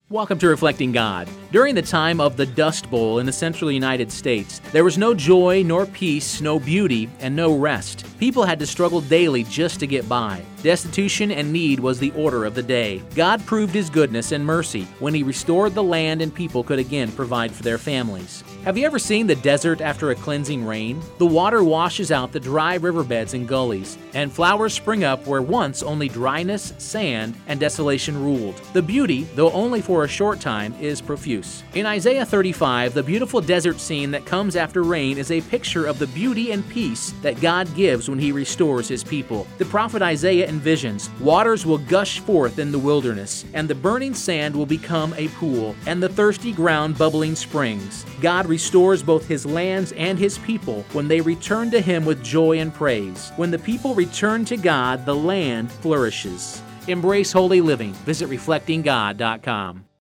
Welcome to Reflecting God. During the time of the Dust Bowl in the central United States, there was no joy, nor peace, no beauty, and no rest. People had to struggle daily just to get by. Destitution and need was the order of the day. God proved His goodness and mercy when He restored the land and people could again provide for their families. Have you ever seen the desert after a cleansing rain? The water washes out the dry riverbeds and gullies, and flowers spring up where once only dryness, sand, and desolation ruled. The beauty, though only for a short time, is profuse. In Isaiah 35, the beautiful desert scene that comes after rain is a picture of the beauty and peace that God gives when He restores His people. The prophet Isaiah envisions, waters will gush forth in the wilderness, and the burning sand will become a pool, and the thirsty ground bubbling springs. God restores both His lands and His people when they return to Him with joy and praise. When the people return to God, the land flourishes. Embrace holy living. Visit reflectinggod.com.